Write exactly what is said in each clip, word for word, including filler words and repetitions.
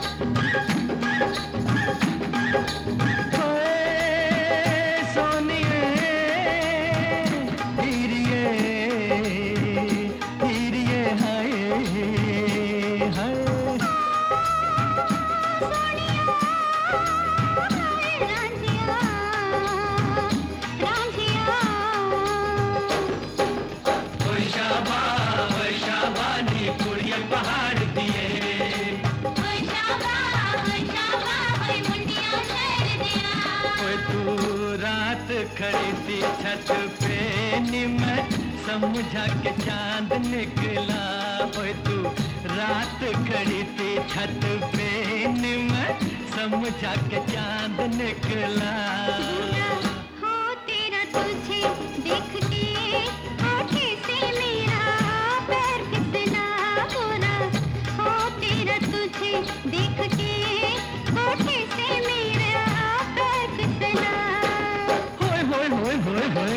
खड़ी थी छत पे निमर समझा के चांद निकला। ओए तू रात खड़ी थी छत पे निमर समझा के चांद निकला। हो तेरा तुझे देख के होठे से मेरा पैर फिसला पूरा। हो तेरा तुझे देख के होठे से मेरा पैर फिसला। होए होए होए होए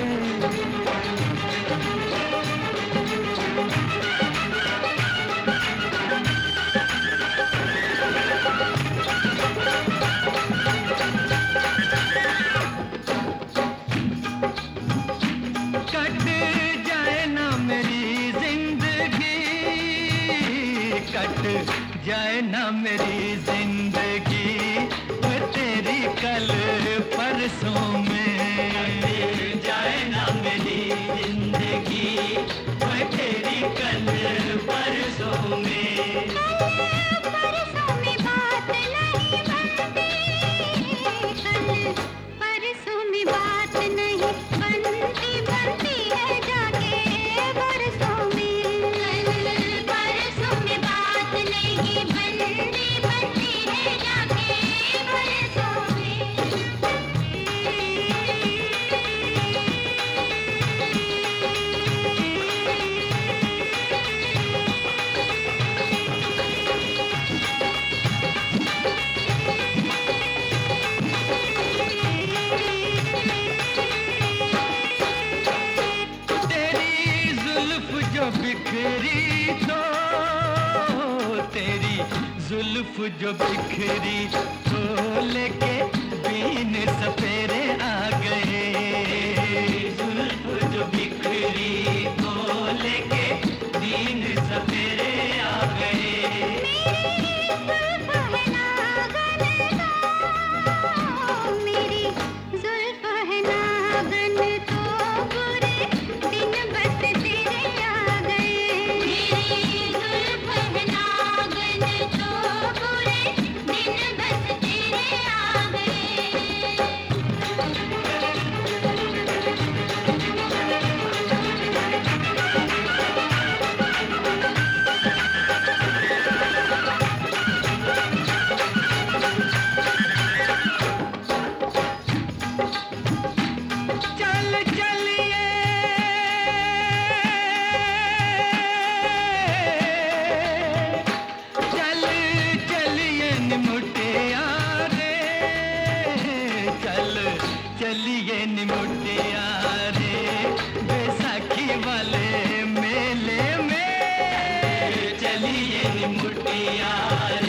कट जाए ना मेरी जिंदगी, कट जाए ना मेरी जिंदगी तेरी कल परसों में। जाए ना मेरी जिंदगी तेरी कल परसों में। परसों में बात नहीं बनती, कल परसों में बात नहीं बनती, बनती है जाके बरसों में। कल परसों में बात नहीं बनती, बनती है जाके बरसों में। जो बिखरी तो तेरी जुल्फ जो बिखरी तो लेके बीन सपेरे आ गए। जुल्फ जो बिखरी तो लेके बीन सपेरे आ गए। मेरी जुल्फ है नागन तो बुरे दिन बस तेरे आ गए। मेरी जुल्फ है नागन तो बुरे दिन बस तेरे आ गए। चल चलिए चल चलिए निमुटिया रे, चल चलिए निमुटिया रे बैसाखी वाले मेले में। चलिए निमुटिया